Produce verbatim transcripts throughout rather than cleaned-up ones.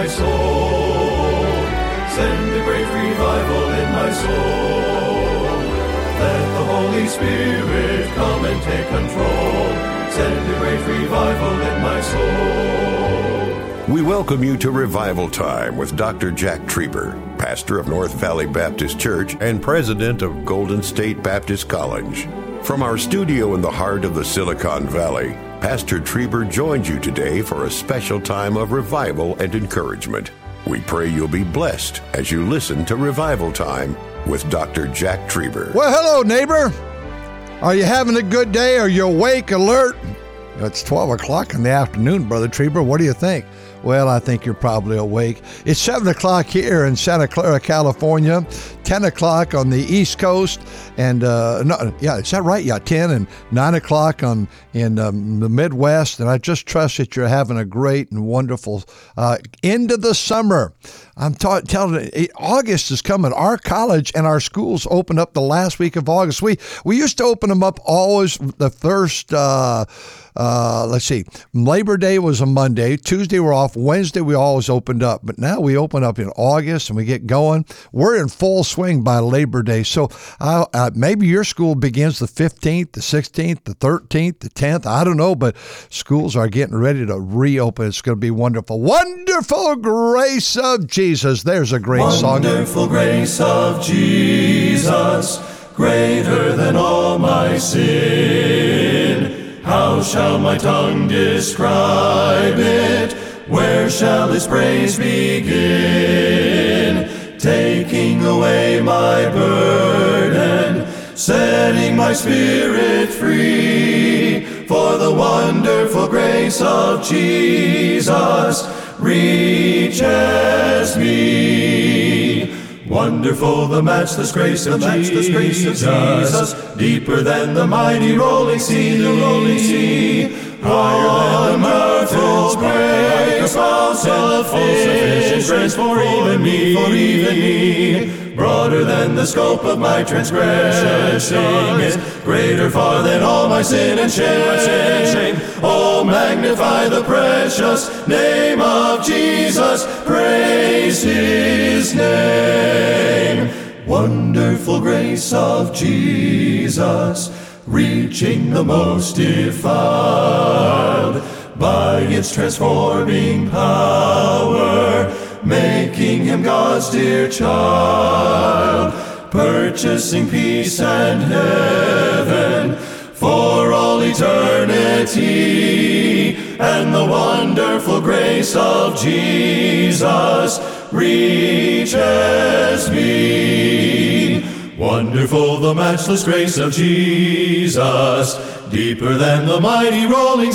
my soul. Send a great revival in my soul. Let the Holy Spirit come and take control. Send a great revival in my soul. We welcome you to Revival Time with Doctor Jack Trieber, pastor of North Valley Baptist Church and president of Golden State Baptist College. From our studio in the heart of the Silicon Valley, Pastor Trieber joins you today for a special time of revival and encouragement. We pray you'll be blessed as you listen to Revival Time with Doctor Jack Trieber. Well, hello, neighbor. Are you having a good day? Are you awake, alert? It's twelve o'clock in the afternoon, Brother Trieber. What do you think? Well, I think you're probably awake. It's seven o'clock here in Santa Clara, California, ten o'clock on the East Coast, and, uh, no, yeah, is that right? Yeah, ten and nine o'clock on in um, the Midwest, and I just trust that you're having a great and wonderful uh, end of the summer. I'm ta- telling you, August is coming. Our college and our schools open up the last week of August. We we used to open them up always the first, uh, uh, let's see, Labor Day was a Monday. Tuesday we're off. Wednesday we always opened up. But now we open up in August and we get going. We're in full swing by Labor Day. So uh, uh, maybe your school begins the fifteenth, the sixteenth, the thirteenth, the tenth. I don't know, but schools are getting ready to reopen. It's going to be wonderful. Wonderful grace of Jesus. Jesus, there's a great song. Wonderful grace of Jesus, greater than all my sin. How shall my tongue describe it? Where shall its praise begin? Taking away my burden, setting my spirit free. For the wonderful grace of Jesus reaches me. Wonderful the matchless grace of Jesus, grace of Jesus, deeper than the mighty rolling sea, the rolling sea. Higher than the mountains, grace, all sufficient grace for even me, for even me. Broader than the scope of my transgression, greater far than all my sin and shame. Oh, magnify the precious name of Jesus, praise his name. Wonderful grace of Jesus, reaching the most defiled by its transforming power, making him God's dear child, purchasing peace and heaven for all eternity. And the wonderful grace of Jesus reaches me. Wonderful the matchless grace of Jesus, deeper than the mighty rolling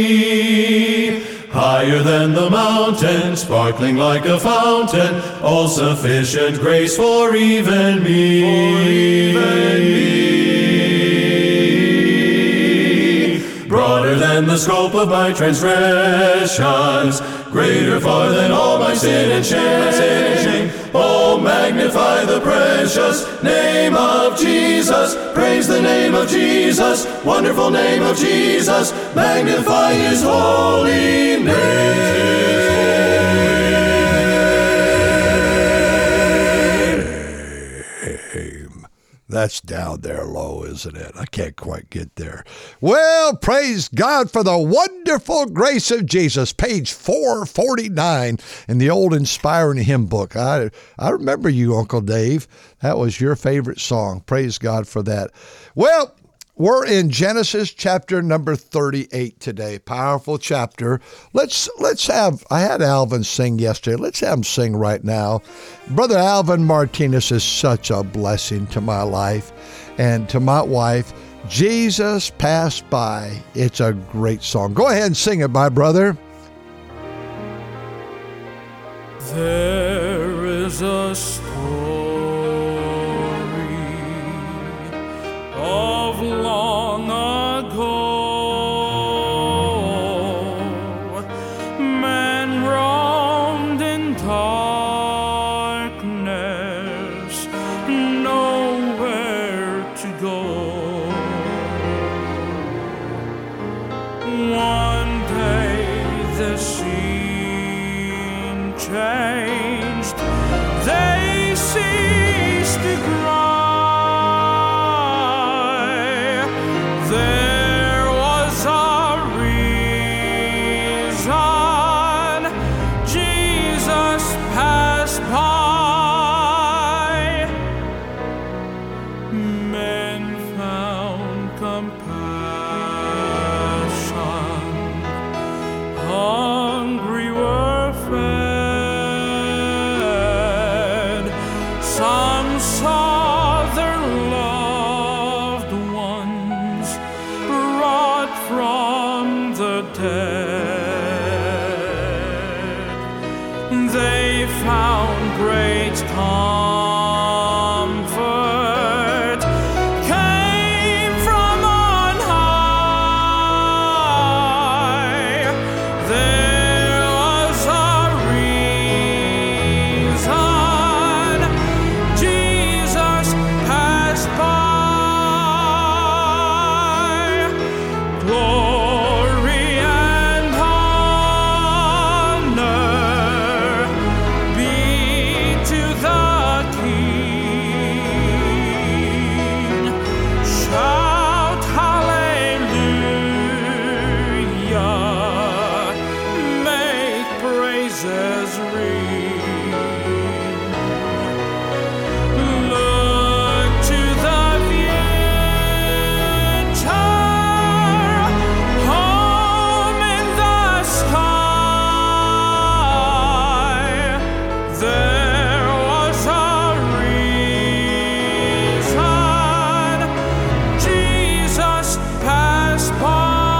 sea. Higher than the mountain, sparkling like a fountain, all sufficient grace for even me. For even me. Broader than the scope of my transgressions, greater far than all my sin and shame. Oh, magnify the precious name of Jesus. Praise the name of Jesus. Wonderful name of Jesus. Magnify his holy name. That's down there low, isn't it? I can't quite get there. Well, praise God for the wonderful grace of Jesus. Page four forty-nine in the old inspiring hymn book. I, I remember you, Uncle Dave. That was your favorite song. Praise God for that. Well, we're in Genesis chapter number thirty-eight today. Powerful chapter. Let's let's have, I had Alvin sing yesterday. Let's have him sing right now. Brother Alvin Martinez is such a blessing to my life and to my wife. Jesus Passed By. It's a great song. Go ahead and sing it, my brother. There is a story of long ago. Man roamed in darkness, nowhere to go. One day the scene changed. They ceased to cry. There was a reason. Jesus passed by. Men found compassion. Hungry were fed. Some saw their loved ones brought from the dead. They found great comfort, came from on high. There was a reason. Jesus passed by. Glory and honor be to the King. Shout hallelujah. Make praises ring. Look to the future, home in the sky. There was a reason. Jesus passed by.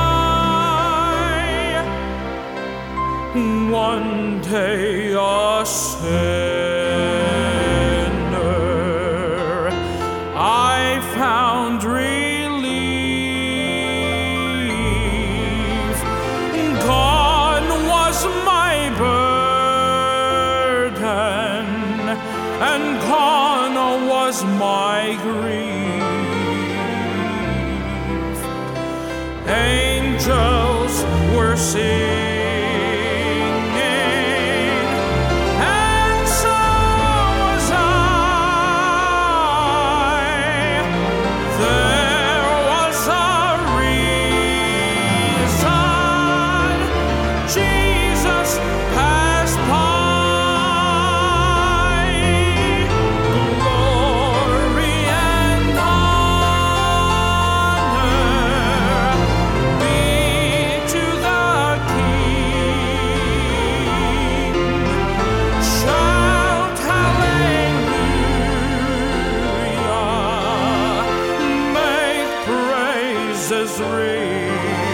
One day a sinner I found relief. Gone was my burden, and gone was my grief. Angels were singing, and so was I. There was a reason. Jesus passed by. Glory and honor be to the King. Shout hallelujah. Make praises ring.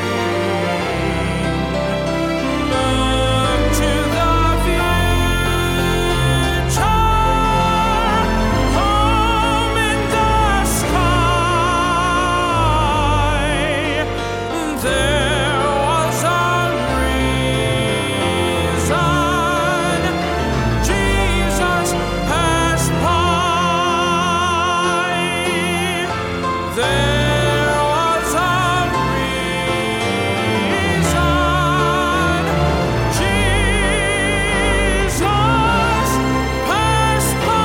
Look to the future, home in the sky. There was a reason. Jesus passed by. There was a reason. Jesus passed by.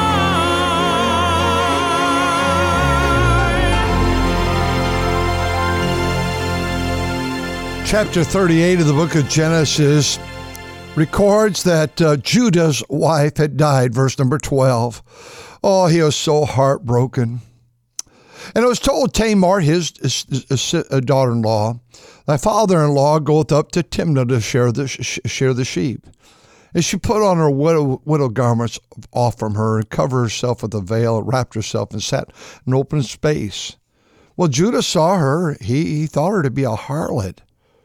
Chapter thirty-eight of the book of Genesis records that uh, Judah's wife had died, verse number twelve. Oh, he was so heartbroken. And it was told Tamar, his, his, his, his daughter-in-law, thy father-in-law goeth up to Timnah to share the, sh- share the sheep. And she put on her widow, widow garments off from her and covered herself with a veil, wrapped herself, and sat in open space. Well, Judah saw her. He, he thought her to be a harlot.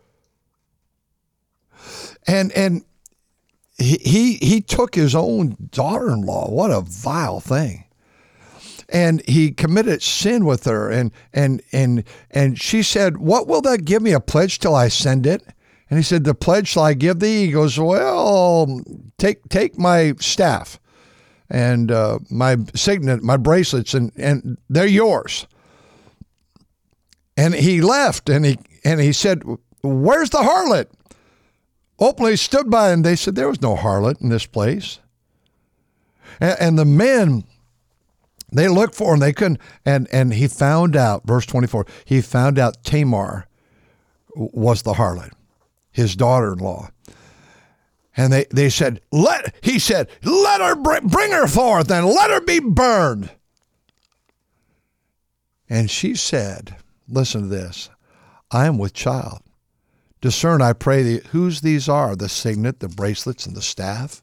And and he, he he took his own daughter-in-law. What a vile thing. And he committed sin with her. And and and and she said, what will that give me, a pledge till I send it? And he said, the pledge shall I give thee? He goes, well, take take my staff and uh, my signet, my bracelets, and, and they're yours. And he left, and he and he said, where's the harlot? openly stood by, and they said there was no harlot in this place. And, and the men, they looked for him, they couldn't, and, and he found out, verse twenty-four, he found out Tamar was the harlot, his daughter-in-law. And they, they said, let, he said, let her bring, bring her forth and let her be burned. And she said, listen to this, I am with child. Discern, I pray thee, whose these are, the signet, the bracelets, and the staff.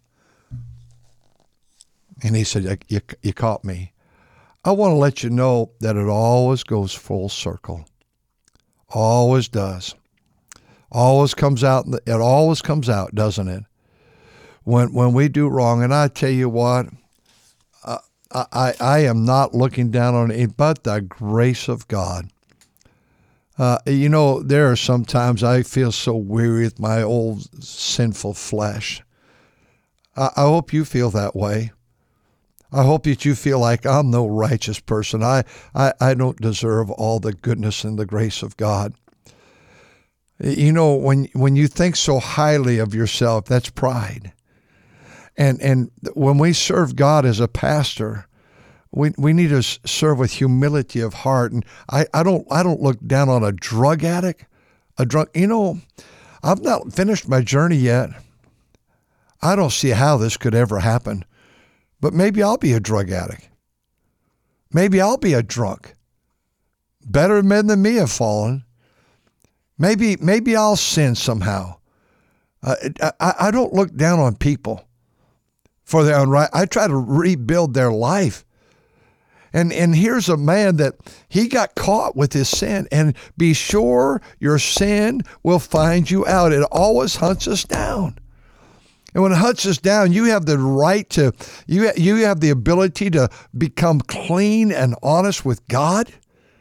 And he said, you, you caught me. I want to let you know that it always goes full circle. Always does. Always comes out, it always comes out, doesn't it? When when we do wrong, and I tell you what, uh, I, I am not looking down on it, but the grace of God. Uh, you know, there are sometimes I feel so weary with my old sinful flesh. I, I hope you feel that way. I hope that you feel like I'm no righteous person. I, I, I don't deserve all the goodness and the grace of God. You know, when when you think so highly of yourself, that's pride. And and when we serve God as a pastor, we we need to serve with humility of heart. And I, I don't I don't look down on a drug addict, a drug. You know, I've not finished my journey yet. I don't see how this could ever happen. But maybe I'll be a drug addict. Maybe I'll be a drunk. Better men than me have fallen. Maybe maybe I'll sin somehow. Uh, I, I don't look down on people for their own right. I try to rebuild their life. And and here's a man that he got caught with his sin. And be sure your sin will find you out. It always hunts us down. And when it hunts us down, you have the right to, you, you have the ability to become clean and honest with God.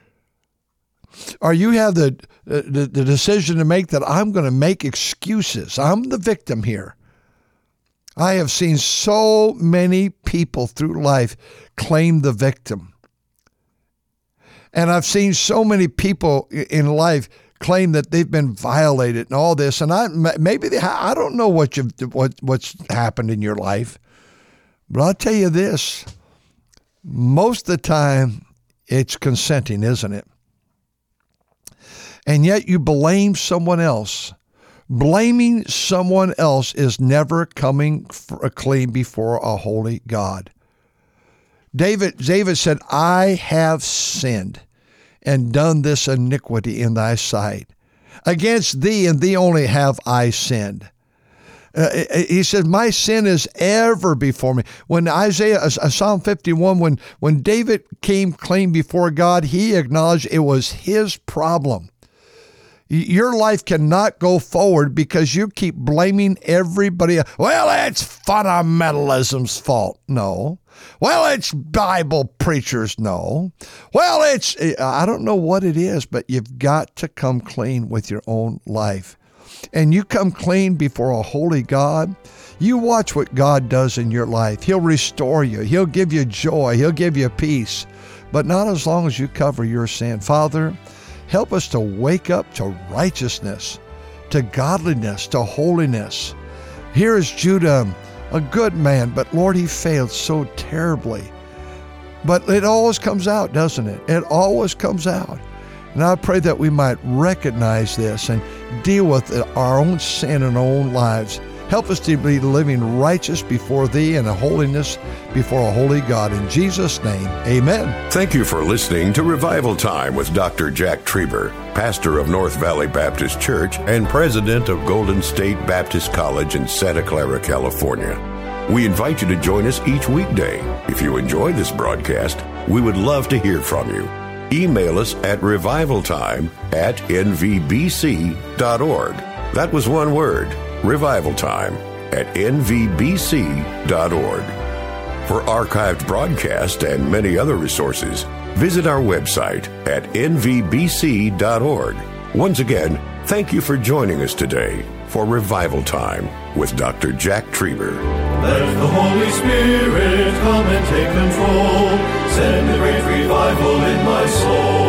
Or you have the, the, the decision to make that I'm going to make excuses. I'm the victim here. I have seen so many people through life claim the victim. And I've seen so many people in life claim that they've been violated and all this. And I maybe they, I don't know what you what what's happened in your life, but I'll tell you this: most of the time, it's consenting, isn't it? And yet you blame someone else. Blaming someone else is never coming clean before a holy God. David, David said, I have sinned and done this iniquity in thy sight. Against thee and thee only have I sinned. Uh, he said, my sin is ever before me. When Isaiah, uh, Psalm fifty-one, when, when David came clean before God, he acknowledged it was his problem. Your life cannot go forward because you keep blaming everybody else. Well, it's fundamentalism's fault. No. Well, it's Bible preachers. No. Well, it's, I don't know what it is, but you've got to come clean with your own life. And you come clean before a holy God. You watch what God does in your life. He'll restore you. He'll give you joy. He'll give you peace. But not as long as you cover your sin. Father, help us to wake up to righteousness, to godliness, to holiness. Here is Judah, a good man, but Lord, he failed so terribly. But it always comes out, doesn't it? It always comes out. And I pray that we might recognize this and deal with our own sin in our own lives. Help us to be living righteous before Thee and a holiness before a holy God. In Jesus' name, amen. Thank you for listening to Revival Time with Doctor Jack Trieber, pastor of North Valley Baptist Church and president of Golden State Baptist College in Santa Clara, California. We invite you to join us each weekday. If you enjoy this broadcast, we would love to hear from you. Email us at revivaltime at n v b c dot org. That was one word. Revival Time at n v b c dot org. For archived broadcasts and many other resources, visit our website at n v b c dot org. Once again, thank you for joining us today for Revival Time with Doctor Jack Trieber. Let the Holy Spirit come and take control. Send a great revival in my soul.